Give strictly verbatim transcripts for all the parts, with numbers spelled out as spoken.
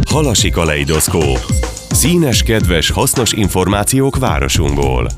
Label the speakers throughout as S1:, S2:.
S1: Halasi kaleidoszkóp. Színes, kedves, hasznos információk városunkból.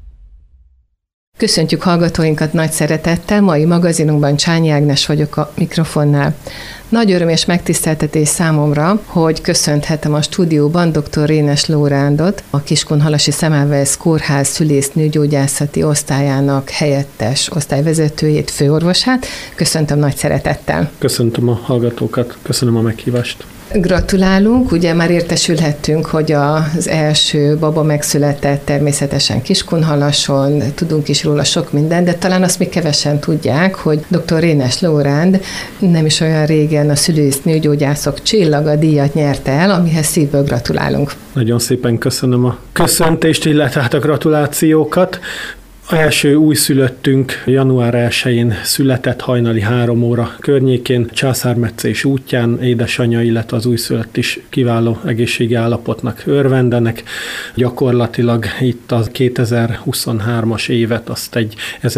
S2: Köszöntjük hallgatóinkat nagy szeretettel, mai magazinunkban Csányi Ágnes vagyok a mikrofonnál. Nagy öröm és megtiszteltetés számomra, hogy köszönhetem a stúdióban dr. Rénes Lórándot, a Kiskunhalasi Semmelweis Kórház szülésznőgyógyászati osztályának helyettes osztályvezetőjét, főorvosát. Köszöntöm nagy szeretettel.
S3: Köszöntöm a hallgatókat, köszönöm a meghívást.
S2: Gratulálunk, ugye már értesülhettünk, hogy az első baba megszületett természetesen Kiskunhalason, tudunk is róla sok mindent, de talán azt még kevesen tudják, hogy dr. Rénes Lóránd nem is olyan régen a szülésznőgyógyászok csillaga díjat nyerte el, amihez szívből gratulálunk.
S3: Nagyon szépen köszönöm a köszöntést, illetve hát a gratulációkat. A első újszülöttünk január elsején született hajnali három óra környékén, császármetszés útján, édesanyja, illetve az újszülött is kiváló egészségi állapotnak örvendenek. Gyakorlatilag itt a kétezer-huszonhármas évet azt egy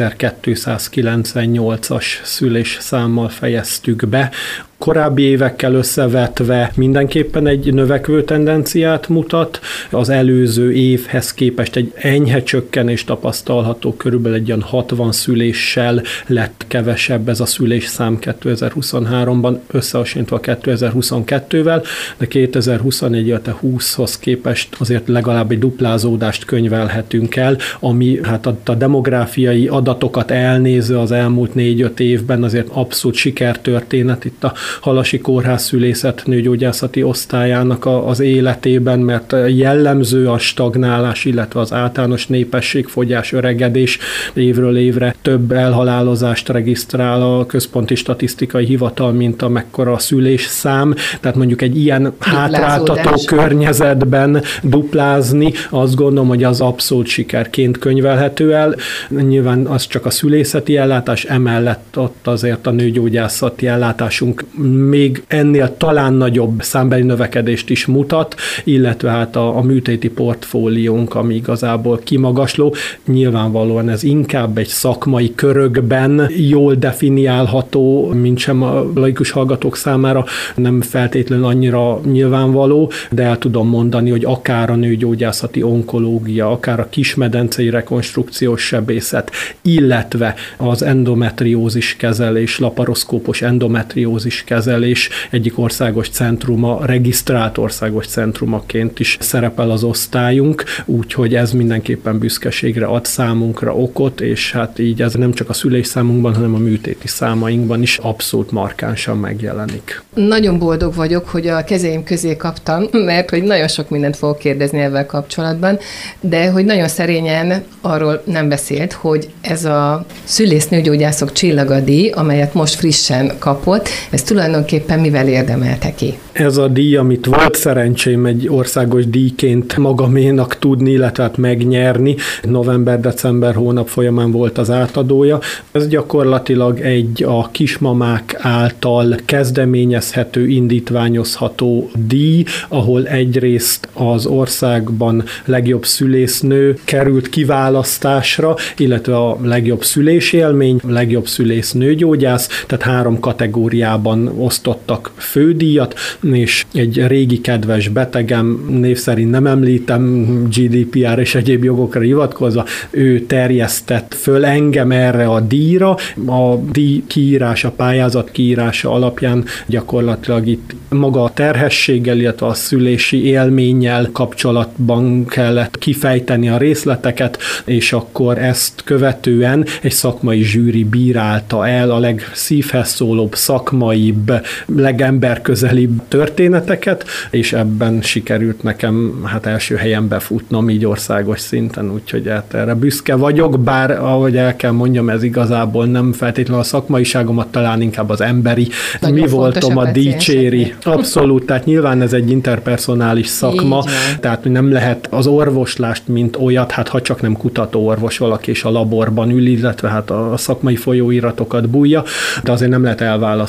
S3: ezerkétszázkilencvennyolcas szülésszámmal fejeztük be. Korábbi évekkel összevetve mindenképpen egy növekvő tendenciát mutat. Az előző évhez képest egy enyhe csökkenés tapasztalható, körülbelül egy olyan hatvan szüléssel lett kevesebb ez a szülésszám kétezer-huszonháromban, összehasonlítva kétezer-huszonkettővel, de kétezer-huszonegy, illetve húszhoz képest azért legalább egy duplázódást könyvelhetünk el, ami hát a, a demográfiai adatokat elnézve az elmúlt négy-öt évben azért abszolút sikertörténet itt a Halasi Kórház szülészet nőgyógyászati osztályának a, az életében, mert jellemző a stagnálás, illetve az általános népességfogyás, öregedés, évről évre több elhalálozást regisztrál a Központi Statisztikai Hivatal, mint amekkora a szülésszám, tehát mondjuk egy ilyen hátráltató környezetben duplázni, azt gondolom, hogy az abszolút sikerként könyvelhető el. Nyilván az csak a szülészeti ellátás, emellett ott azért a nőgyógyászati ellátásunk még ennél talán nagyobb számbeli növekedést is mutat, illetve hát a, a műtéti portfóliónk, ami igazából kimagasló. Nyilvánvalóan ez inkább egy szakmai körökben jól definiálható, mint sem a laikus hallgatók számára nem feltétlenül annyira nyilvánvaló, de el tudom mondani, hogy akár a nőgyógyászati onkológia, akár a kismedencei rekonstrukciós sebészet, illetve az endometriózis kezelés, laparoszkópos endometriózis kezelés egyik országos centruma, regisztrált országos centrumaként is szerepel az osztályunk, úgyhogy ez mindenképpen büszkeségre ad számunkra okot, és hát így ez nem csak a szülésszámunkban, hanem a műtéti számainkban is abszolút markánsan megjelenik.
S2: Nagyon boldog vagyok, hogy a kezeim közé kaptam, mert hogy nagyon sok mindent fogok kérdezni ezzel kapcsolatban, de hogy nagyon szerényen arról nem beszélt, hogy ez a szülésznőgyógyászok csillaga díj, amelyet most frissen kapott, ez tulajdonképpen mivel érdemelte ki?
S3: Ez a díj, amit volt szerencsém egy országos díjként magaménak tudni, illetve hát megnyerni, november-december hónap folyamán volt az átadója. Ez gyakorlatilag egy a kismamák által kezdeményezhető, indítványozható díj, ahol egyrészt az országban legjobb szülésznő került kiválasztásra, illetve a legjobb szülésélmény, legjobb szülésznőgyógyász, tehát három kategóriában osztottak fődíjat, és egy régi kedves betegem, név szerint nem említem, gé dé pé er és egyéb jogokra hivatkozva, ő terjesztett föl engem erre a díjra. A díj kiírása, pályázat kiírása alapján gyakorlatilag itt maga a terhességgel, illetve a szülési élménnyel kapcsolatban kellett kifejteni a részleteket, és akkor ezt követően egy szakmai zsűri bírálta el a legszívhez szólóbb, szakmaibb, legemberközelibb történeteket, és ebben sikerült nekem hát első helyen befutnom így országos szinten, úgyhogy hát erre büszke vagyok, bár ahogy el kell mondjam, ez igazából nem feltétlenül a szakmaiságomat, talán inkább az emberi nagyon mi voltom a dicséri. Abszolút, tehát nyilván ez egy interpersonális szakma, tehát nem lehet az orvoslást, mint olyat, hát ha csak nem kutató orvos valaki és a laborban ül, illetve hát a szakmai folyóiratokat bújja, de azért nem lehet elválasztani egy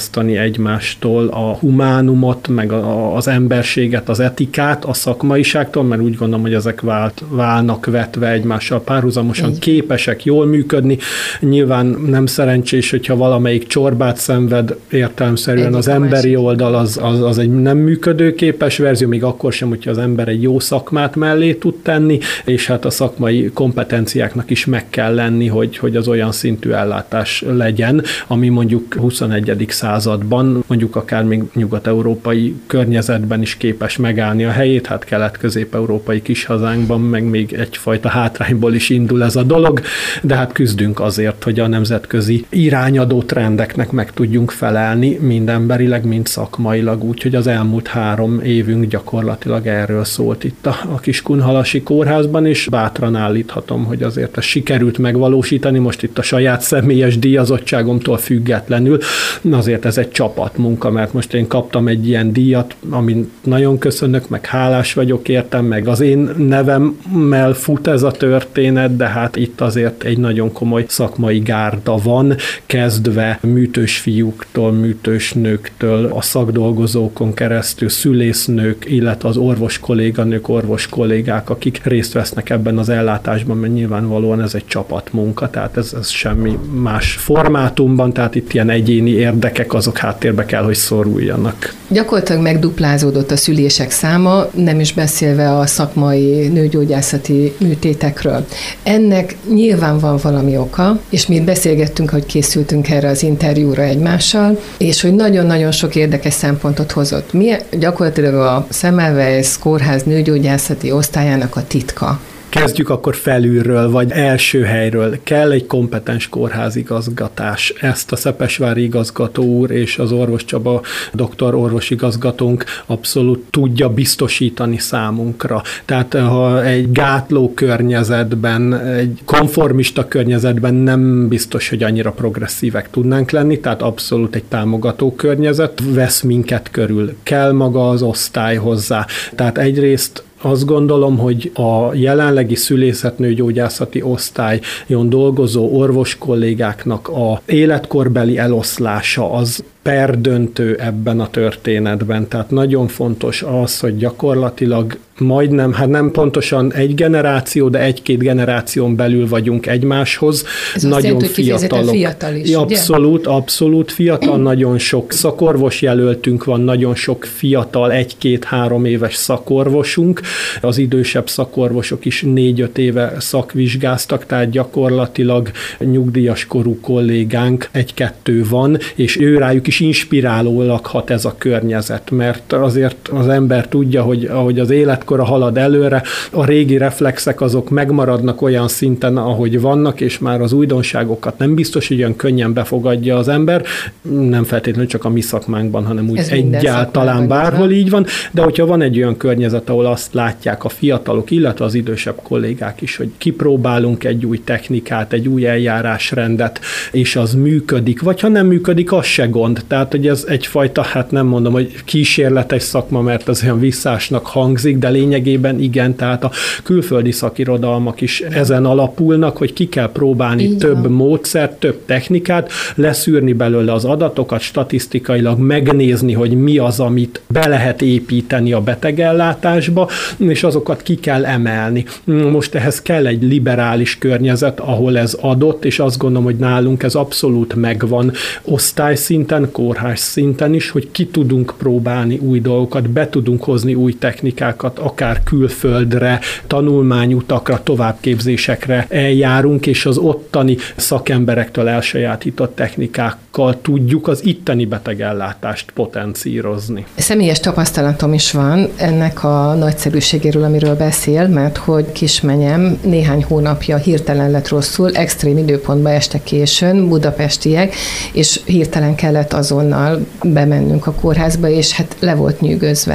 S3: egymástól a humánumot, meg a, az emberséget, az etikát a szakmaiságtól, mert úgy gondolom, hogy ezek vált, válnak vetve egymással párhuzamosan, képesek jól működni. Nyilván nem szerencsés, hogyha valamelyik csorbát szenved, értelemszerűen egyik az emberi oldal az, az, az egy nem működőképes verzió, még akkor sem, hogyha az ember egy jó szakmát mellé tud tenni, és hát a szakmai kompetenciáknak is meg kell lenni, hogy, hogy az olyan szintű ellátás legyen, ami mondjuk huszonegyedik században, mondjuk akár még nyugat-európai környezetben is képes megállni a helyét, hát kelet-közép-európai kis hazánkban meg még egyfajta hátrányból is indul ez a dolog, de hát küzdünk azért, hogy a nemzetközi irányadó trendeknek meg tudjunk felelni, mind emberileg, mind szakmailag, úgyhogy az elmúlt három évünk gyakorlatilag erről szólt itt a, a Kiskunhalasi kórházban, és bátran állíthatom, hogy azért ezt sikerült megvalósítani, most itt a saját személyes díjazottságomtól függetlenül, azért ez egy csapatmunka, mert most én kaptam egy ilyen díjat, amin nagyon köszönök, meg hálás vagyok értem, meg az én nevemmel fut ez a történet, de hát itt azért egy nagyon komoly szakmai gárda van, kezdve műtős fiúktól, műtős nőktől, a szakdolgozókon keresztül szülésznők, illetve az orvos kolléganők, orvos kollégák, akik részt vesznek ebben az ellátásban, mert nyilvánvalóan ez egy csapatmunka, tehát ez, ez semmi más formátumban, tehát itt ilyen egyéni érdekek, azok háttérbe kell, hogy szoruljanak.
S2: Gyakorlatilag megduplázódott a szülések száma, nem is beszélve a szakmai nőgyógyászati műtétekről. Ennek nyilván van valami oka, és mi beszélgettünk, hogy készültünk erre az interjúra egymással, és hogy nagyon-nagyon sok érdekes szempontot hozott. Mi gyakorlatilag a Semmelweis kórház nőgyógyászati osztályának a titka?
S3: Kezdjük akkor felülről, vagy első helyről. Kell egy kompetens kórházigazgatás. Ezt a szepesvári igazgató úr és az Orvos Csaba doktor orvosigazgatónk abszolút tudja biztosítani számunkra. Tehát ha egy gátló környezetben, egy konformista környezetben nem biztos, hogy annyira progresszívek tudnánk lenni, tehát abszolút egy támogató környezet vesz minket körül. Kell maga az osztály hozzá. Tehát egyrészt azt gondolom, hogy a jelenlegi szülészetnőgyógyászati osztályon dolgozó orvos kollégáknak a életkorbeli eloszlása az perdöntő ebben a történetben. Tehát nagyon fontos az, hogy gyakorlatilag majdnem, hát nem pontosan egy generáció, de egy-két generáción belül vagyunk egymáshoz.
S2: Ez
S3: nagyon
S2: azt jelenti,
S3: fiatalok.
S2: Fiatal is,
S3: abszolút, ugye? abszolút fiatal, nagyon sok szakorvos jelöltünk van, nagyon sok fiatal, egy-két-három éves szakorvosunk. Az idősebb szakorvosok is négy-öt éve szakvizsgáztak, tehát gyakorlatilag nyugdíjas korú kollégánk egy-kettő van, és ő rájuk is inspirálólag hat ez a környezet, mert azért az ember tudja, hogy ahogy az életkora halad előre, a régi reflexek azok megmaradnak olyan szinten, ahogy vannak, és már az újdonságokat nem biztos, hogy olyan könnyen befogadja az ember, nem feltétlenül csak a mi szakmánkban, hanem úgy ez egyáltalán bárhol így van, de hogyha van egy olyan környezet, ahol azt látják a fiatalok, illetve az idősebb kollégák is, hogy kipróbálunk egy új technikát, egy új eljárásrendet, és az működik, vagy ha nem működik, az se gond. Tehát, hogy ez egyfajta, hát nem mondom, hogy kísérletes szakma, mert az olyan visszásnak hangzik, de lényegében igen, tehát a külföldi szakirodalmak is ezen alapulnak, hogy ki kell próbálni így több van. módszert, több technikát, leszűrni belőle az adatokat, statisztikailag megnézni, hogy mi az, amit be lehet építeni a betegellátásba, és azokat ki kell emelni. Most ehhez kell egy liberális környezet, ahol ez adott, és azt gondolom, hogy nálunk ez abszolút megvan osztályszinten, kórház szinten is, hogy ki tudunk próbálni új dolgokat, be tudunk hozni új technikákat, akár külföldre, tanulmányutakra, továbbképzésekre eljárunk, és az ottani szakemberektől elsajátított technikákkal tudjuk az itteni betegellátást potencírozni.
S2: Személyes tapasztalatom is van ennek a nagyszerűségéről, amiről beszél, mert hogy kismenyem néhány hónapja hirtelen lett rosszul, extrém időpontba este későn, budapestiek, és hirtelen kellett azonnal bemennünk a kórházba, és hát le volt nyűgözve.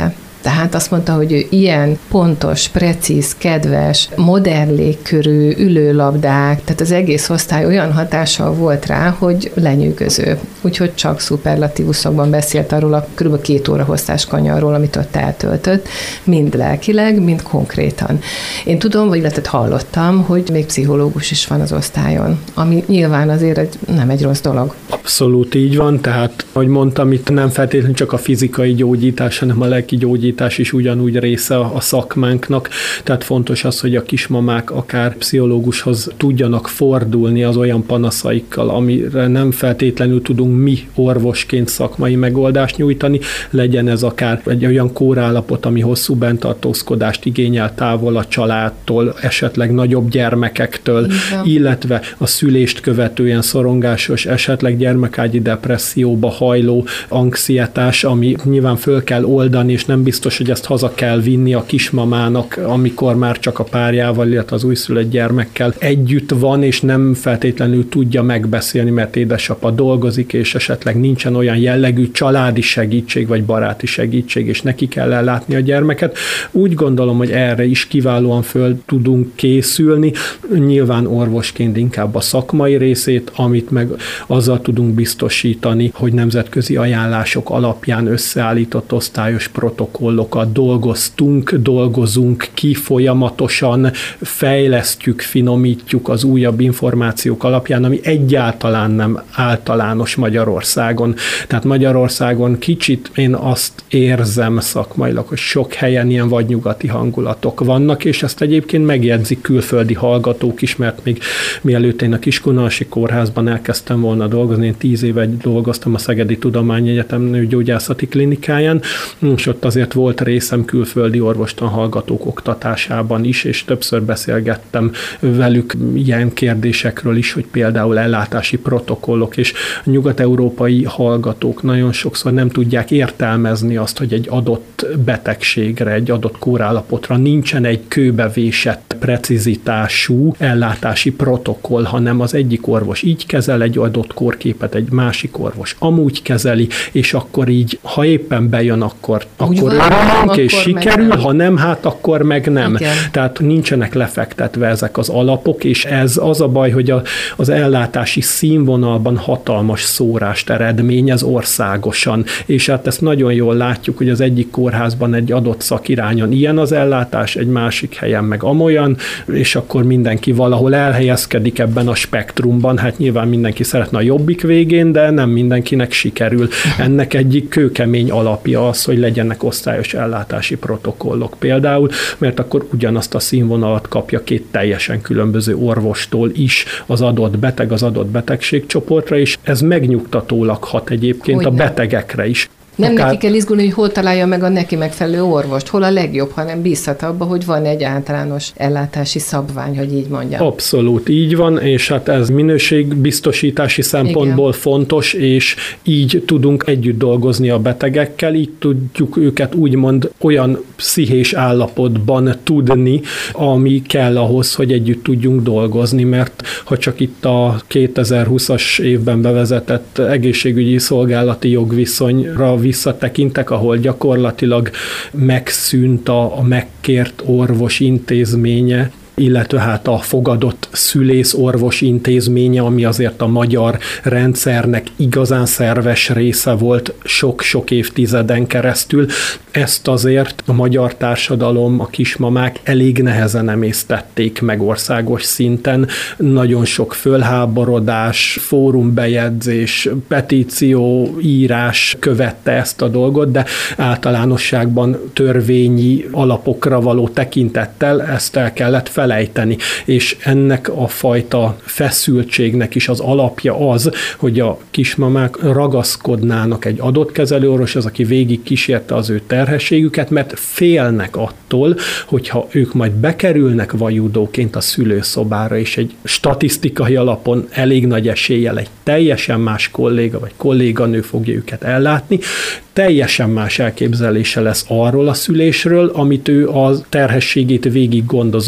S2: Tehát azt mondta, hogy ő ilyen pontos, precíz, kedves, modern légkörű ülőlabdák, tehát az egész osztály olyan hatással volt rá, hogy lenyűgöző. Úgyhogy csak szuperlatívuszokban beszélt arról a kb. két óra hosszás kanyarról, amit ott eltöltött, mind lelkileg, mind konkrétan. Én tudom, vagy illetve hallottam, hogy még pszichológus is van az osztályon, ami nyilván azért egy, nem egy rossz dolog.
S3: Abszolút így van, tehát, ahogy mondtam, itt nem feltétlenül csak a fizikai gyógyítás, hanem a lelki gyógyítás is ugyanúgy része a szakmánknak, tehát fontos az, hogy a kismamák akár pszichológushoz tudjanak fordulni az olyan panaszaikkal, amire nem feltétlenül tudunk mi orvosként szakmai megoldást nyújtani, legyen ez akár egy olyan kórállapot, ami hosszú benntartózkodást igényel távol a családtól, esetleg nagyobb gyermekektől, igen. illetve a szülést követően szorongásos, esetleg gyermekágyi depresszióba hajló anxietás, ami nyilván föl kell oldani, és nem biztos, hogy ezt haza kell vinni a kismamának, amikor már csak a párjával, illetve az újszülött gyermekkel együtt van, és nem feltétlenül tudja megbeszélni, mert édesapa dolgozik, és esetleg nincsen olyan jellegű családi segítség, vagy baráti segítség, és neki kell ellátni a gyermeket. Úgy gondolom, hogy erre is kiválóan föl tudunk készülni, nyilván orvosként inkább a szakmai részét, amit meg azzal tudunk biztosítani, hogy nemzetközi ajánlások alapján összeállított osztályos protokollokat dolgoztunk, dolgozunk ki folyamatosan, fejlesztjük, finomítjuk az újabb információk alapján, ami egyáltalán nem általános Magyarországon. Tehát Magyarországon kicsit én azt érzem szakmailag, hogy sok helyen ilyen vadnyugati hangulatok vannak, és ezt egyébként megjegyzik külföldi hallgatók is, mert még mielőtt én a Kiskunalsi Kórházban elkezdtem volna dolgozni, én tíz éve dolgoztam a Szegedi Tudományegyetem nőgyógyászati klinikáján, és ott azért volt részem külföldi orvostan hallgatók oktatásában is, és többször beszélgettem velük ilyen kérdésekről is, hogy például ellátási protokollok, és a nyugat-európai hallgatók nagyon sokszor nem tudják értelmezni azt, hogy egy adott betegségre, egy adott kórállapotra nincsen egy kőbevésett precizitású ellátási protokoll, hanem az egyik orvos így kezel egy adott kórképet, egy másik orvos amúgy kezeli, és akkor így, ha éppen bejön, akkor, akkor örülünk, és sikerül, ha nem, hát akkor meg nem. Igen. Tehát nincsenek lefektetve ezek az alapok, és ez az a baj, hogy a, az ellátási színvonalban hatalmas szórást eredményez országosan, és hát ezt nagyon jól látjuk, hogy az egyik kórházban egy adott szakirányon ilyen az ellátás, egy másik helyen meg amolyan, és akkor mindenki valahol elhelyezkedik ebben a spektrumban, hát nyilván mindenki szeretne a jobbik végén, de nem mindenkinek sikerül. Ennek egyik kőkemény alapja az, hogy legyenek osztályos ellátási protokollok például, mert akkor ugyanazt a színvonalat kapja két teljesen különböző orvostól is az adott beteg, az adott betegségcsoportra, és ez megnyugtatólag hat egyébként Hogyne. a betegekre is.
S2: Nem Akár... neki kell izgulni, hogy hol találja meg a neki megfelelő orvost, hol a legjobb, hanem bízhat abba, hogy van egy általános ellátási szabvány, hogy így mondjam.
S3: Abszolút így van, és hát ez minőségbiztosítási szempontból Igen. fontos, és így tudunk együtt dolgozni a betegekkel, így tudjuk őket úgymond olyan pszichés állapotban tudni, ami kell ahhoz, hogy együtt tudjunk dolgozni, mert ha csak itt a kétezer-húszas évben bevezetett egészségügyi szolgálati jogviszonyra visszatekintek, ahol gyakorlatilag megszűnt a, a megkért orvos intézménye, illetve hát a fogadott szülész-orvos intézménye, ami azért a magyar rendszernek igazán szerves része volt sok-sok évtizeden keresztül. Ezt azért a magyar társadalom, a kismamák elég nehezen emésztették meg országos szinten. Nagyon sok fölháborodás, fórumbejegyzés, petíció, írás követte ezt a dolgot, de általánosságban törvényi alapokra való tekintettel ezt el kellett felejteni. És ennek a fajta feszültségnek is az alapja az, hogy a kismamák ragaszkodnának egy adott kezelőorvoshoz, aki végig kísérte az ő terhességüket, mert félnek attól, hogyha ők majd bekerülnek vajudóként a szülőszobára, és egy statisztikai alapon elég nagy eséllyel egy teljesen más kolléga vagy kolléganő fogja őket ellátni, teljesen más elképzelése lesz arról a szülésről, amit ő a terhességét végig gondozó kezelő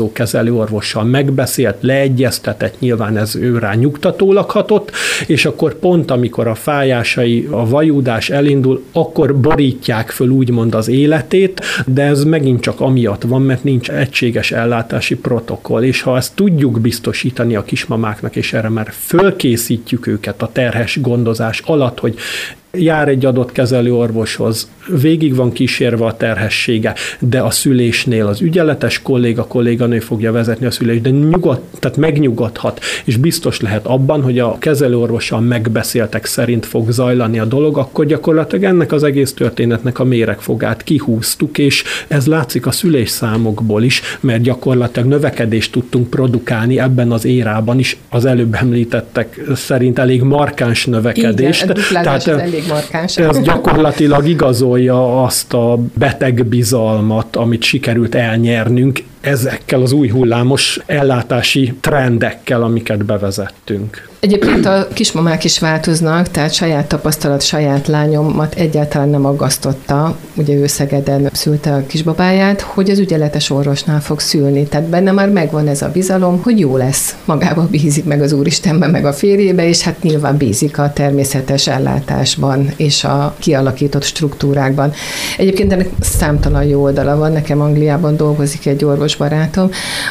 S3: kezelőorvossal megbeszélt, leegyeztetett, nyilván ez ő rá nyugtatólag hatott, és akkor pont amikor a fájásai, a vajúdás elindul, akkor borítják föl úgymond az életét, de ez megint csak amiatt van, mert nincs egységes ellátási protokoll, és ha ezt tudjuk biztosítani a kismamáknak, és erre már fölkészítjük őket a terhes gondozás alatt, hogy jár egy adott kezelőorvoshoz, végig van kísérve a terhessége, de a szülésnél az ügyeletes kolléga, kolléganő fogja vezetni a szülést, de nyugod, tehát megnyugodhat, és biztos lehet abban, hogy a kezelőorvossal megbeszéltek szerint fog zajlani a dolog, akkor gyakorlatilag ennek az egész történetnek a méregfogát kihúztuk, és ez látszik a szülésszámokból is, mert gyakorlatilag növekedést tudtunk produkálni ebben az érában is, az előbb említettek szerint elég markáns növekedést.
S2: Igen, a
S3: tehát
S2: elég markáns.
S3: Ez gyakorlatilag igazolja azt a betegbizalmat, amit sikerült elnyernünk ezekkel az új hullámos ellátási trendekkel, amiket bevezettünk.
S2: Egyébként a kismamák is változnak, tehát saját tapasztalat, saját lányomat egyáltalán nem aggasztotta, ugye ő Szegeden szülte a kisbabáját, hogy az ügyeletes orvosnál fog szülni. Tehát benne már megvan ez a bizalom, hogy jó lesz. Magába bízik meg az Úristenben, meg a férjébe, és hát nyilván bízik a természetes ellátásban és a kialakított struktúrákban. Egyébként ennek számtalan jó oldala van. Nekem Angliában dolgozik egy orvosbarátom,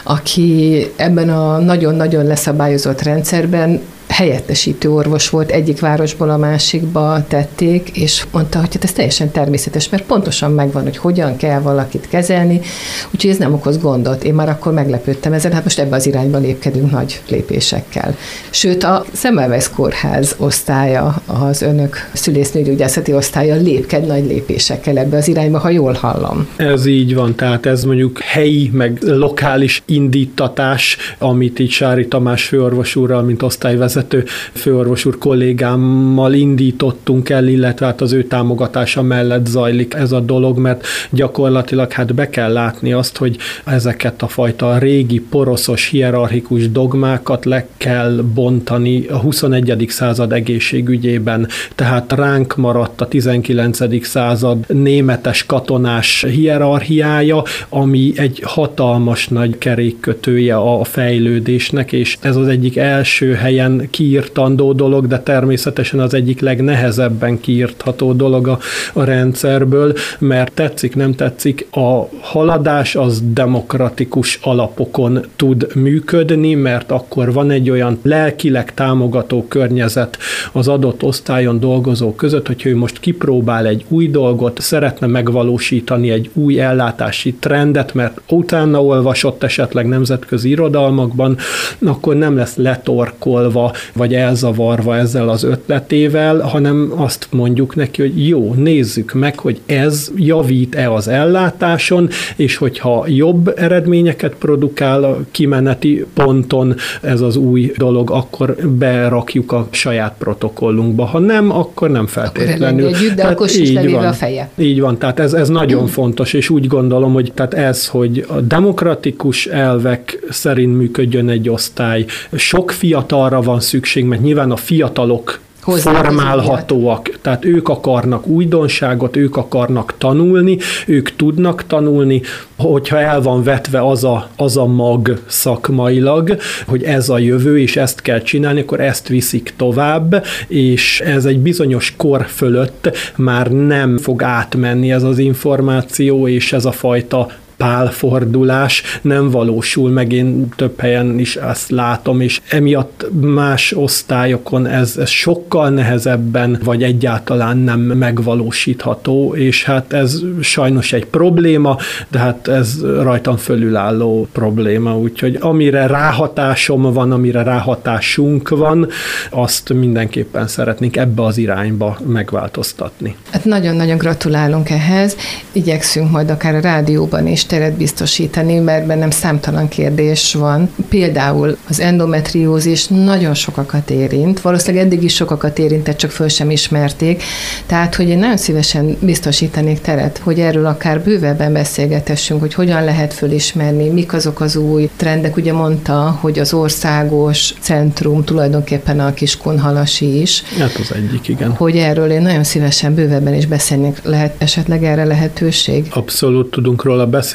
S2: aki ebben a nagyon-nagyon leszabályozott rendszerben helyettesítő orvos volt, egyik városból a másikba tették, és mondta, hogy hát ez teljesen természetes, mert pontosan megvan, hogy hogyan kell valakit kezelni, úgyhogy ez nem okoz gondot. Én már akkor meglepődtem ezen, hát most ebbe az irányba lépkedünk nagy lépésekkel. Sőt, a Semmelweis kórház osztálya, az önök szülésznőgyógyászati osztálya lépked nagy lépésekkel ebbe az irányba, ha jól hallom.
S3: Ez így van, tehát ez mondjuk helyi, meg lokális indítatás, amit így Sári Tamás főorvos úrral, mint osztályvezető főorvos úr kollégámmal indítottunk el, illetve hát az ő támogatása mellett zajlik ez a dolog, mert gyakorlatilag hát be kell látni azt, hogy ezeket a fajta régi, poroszos, hierarchikus dogmákat le kell bontani a huszonegyedik század egészségügyében. Tehát ránk maradt a tizenkilencedik század németes katonás hierarchiája, ami egy hatalmas nagy kerékkötője a fejlődésnek, és ez az egyik első helyen kiírtandó dolog, de természetesen az egyik legnehezebben kiírtható dolog a, a rendszerből, mert tetszik, nem tetszik, a haladás az demokratikus alapokon tud működni, mert akkor van egy olyan lelkileg támogató környezet az adott osztályon dolgozó között, hogyha ő most kipróbál egy új dolgot, szeretne megvalósítani egy új ellátási trendet, mert utána olvasott esetleg nemzetközi irodalmakban, akkor nem lesz letorkolva vagy elzavarva ezzel az ötletével, hanem azt mondjuk neki, hogy jó, nézzük meg, hogy ez javít-e az ellátáson, és hogyha jobb eredményeket produkál a kimeneti ponton ez az új dolog, akkor berakjuk a saját protokollunkba. Ha nem, akkor nem feltétlenül.
S2: Akkor együtt, de akkor is levéve a feje.
S3: Így van, tehát ez, ez nagyon fontos, és úgy gondolom, hogy tehát ez, hogy a demokratikus elvek szerint működjön egy osztály, sok fiatalra van szükség, mert nyilván a fiatalok formálhatóak, tehát ők akarnak újdonságot, ők akarnak tanulni, ők tudnak tanulni, hogyha el van vetve az a, az a mag szakmailag, hogy ez a jövő, és ezt kell csinálni, akkor ezt viszik tovább, és ez egy bizonyos kor fölött már nem fog átmenni ez az információ, és ez a fajta pálfordulás nem valósul meg, én több helyen is ezt látom, és emiatt más osztályokon ez, ez sokkal nehezebben, vagy egyáltalán nem megvalósítható, és hát ez sajnos egy probléma, de hát ez rajtam fölülálló probléma, úgyhogy amire ráhatásom van, amire ráhatásunk van, azt mindenképpen szeretnénk ebbe az irányba megváltoztatni.
S2: Hát nagyon-nagyon gratulálunk ehhez, igyekszünk majd akár a rádióban is teret biztosítani, mert bennem számtalan kérdés van. Például az endometriózis nagyon sokakat érint, valószínűleg eddig is sokakat érintett, csak föl sem ismerték, tehát hogy én nagyon szívesen biztosítanék teret, hogy erről akár bővebben beszélgetessünk, hogy hogyan lehet fölismerni, mik azok az új trendek. Ugye mondta, hogy az országos centrum tulajdonképpen a Kiskunhalasi is.
S3: Hát az egyik, igen.
S2: Hogy erről én nagyon szívesen bővebben is beszélnék, lehet esetleg erre lehetőség?
S3: Abszolút tudunk róla beszélni.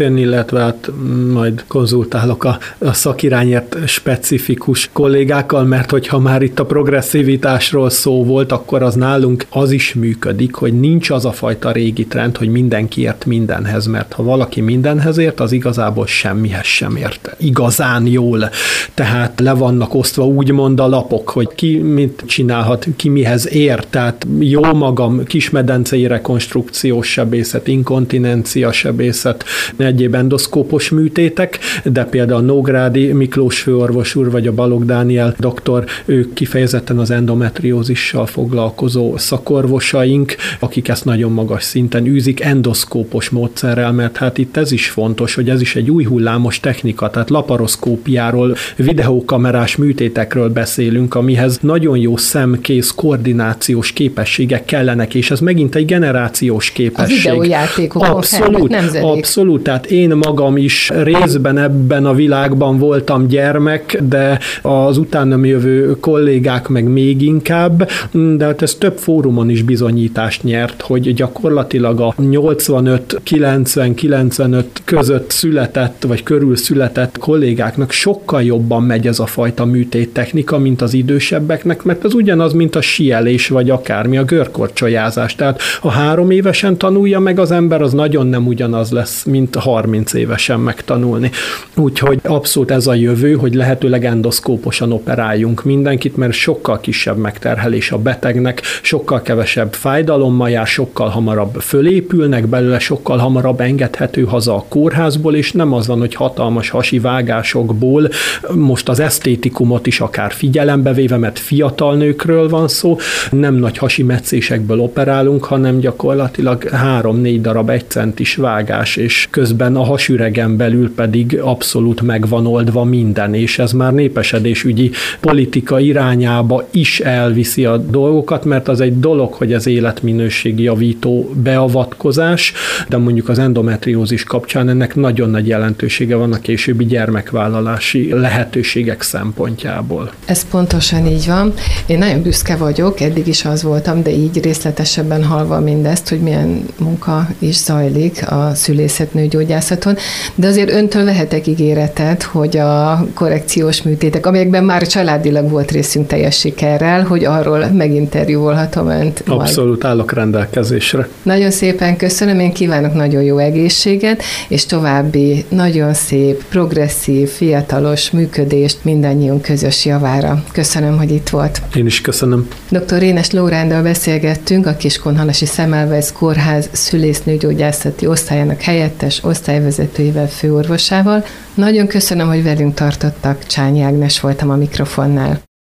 S3: beszélni, illetve hát majd konzultálok a, a szakirányért specifikus kollégákkal, mert hogyha már itt a progresszivitásról szó volt, akkor az nálunk az is működik, hogy nincs az a fajta régi trend, hogy mindenki ért mindenhez, mert ha valaki mindenhez ért, az igazából semmihez sem ért igazán jól. Tehát le vannak osztva úgymond a lapok, hogy ki mit csinálhat, ki mihez ért. Tehát jó magam, kismedencei rekonstrukciós sebészet, inkontinencia sebészet, egyéb endoszkópos műtétek, de például a Nógrádi Miklós főorvos úr, vagy a Balogh Dániel doktor, ők kifejezetten az endometriózissal foglalkozó szakorvosaink, akik ezt nagyon magas szinten űzik endoszkópos módszerrel, mert hát itt ez is fontos, hogy ez is egy új hullámos technika, tehát laparoszkópiáról, videókamerás műtétekről beszélünk, amihez nagyon jó szemkész koordinációs képességek kellenek, és ez megint egy generációs képesség.
S2: A videójátékokon
S3: abszolút,
S2: nemzedék.
S3: abszolút, tehát én magam is részben ebben a világban voltam gyermek, de az utánam jövő kollégák meg még inkább, de hát ez több fórumon is bizonyítást nyert, hogy gyakorlatilag a nyolcvanöt kilencven kilencvenöt között született, vagy körül született kollégáknak sokkal jobban megy ez a fajta műtéttechnika, mint az idősebbeknek, mert ez ugyanaz, mint a síelés, vagy akármi, a görkorcsolyázás. Tehát ha három évesen tanulja meg az ember, az nagyon nem ugyanaz lesz, mint harminc évesen megtanulni. Úgyhogy abszolút ez a jövő, hogy lehetőleg endoszkóposan operáljunk mindenkit, mert sokkal kisebb megterhelés a betegnek, sokkal kevesebb fájdalommal jár, sokkal hamarabb fölépülnek belőle, sokkal hamarabb engedhető haza a kórházból, és nem az van, hogy hatalmas hasi vágásokból most az esztétikumot is akár figyelembe véve, mert fiatal nőkről van szó, nem nagy hasi metszésekből operálunk, hanem gyakorlatilag három-négy darab egy centis vágás, és közben a hasüregen belül pedig abszolút meg van oldva minden, és ez már népesedésügyi politika irányába is elviszi a dolgokat, mert az egy dolog, hogy ez életminőségi javító beavatkozás, de mondjuk az endometriózis kapcsán ennek nagyon nagy jelentősége van a későbbi gyermekvállalási lehetőségek szempontjából.
S2: Ez pontosan így van. Én nagyon büszke vagyok, eddig is az voltam, de így részletesebben hallva mindezt, hogy milyen munka is zajlik a szülészetnőgyógyászaton, de azért öntől vehetek ígéretet, hogy a korrekciós műtétek, amelyekben már családilag volt részünk teljes sikerrel, hogy arról meginterjúvolhatom önt.
S3: Abszolút
S2: majd.
S3: állok rendelkezésre.
S2: Nagyon szépen köszönöm, én kívánok nagyon jó egészséget, és további nagyon szép, progresszív, fiatalos működést mindannyiunk közös javára. Köszönöm, hogy itt volt.
S3: Én is köszönöm.
S2: doktor Rénes Lórándal beszélgettünk, a Kiskunhalasi Semmelweis Kórház szülésznőgyógyászati osztályának helyettes osztályvezetőjével, főorvosával. Nagyon köszönöm, hogy velünk tartottak. Csányi Ágnes voltam a mikrofonnál.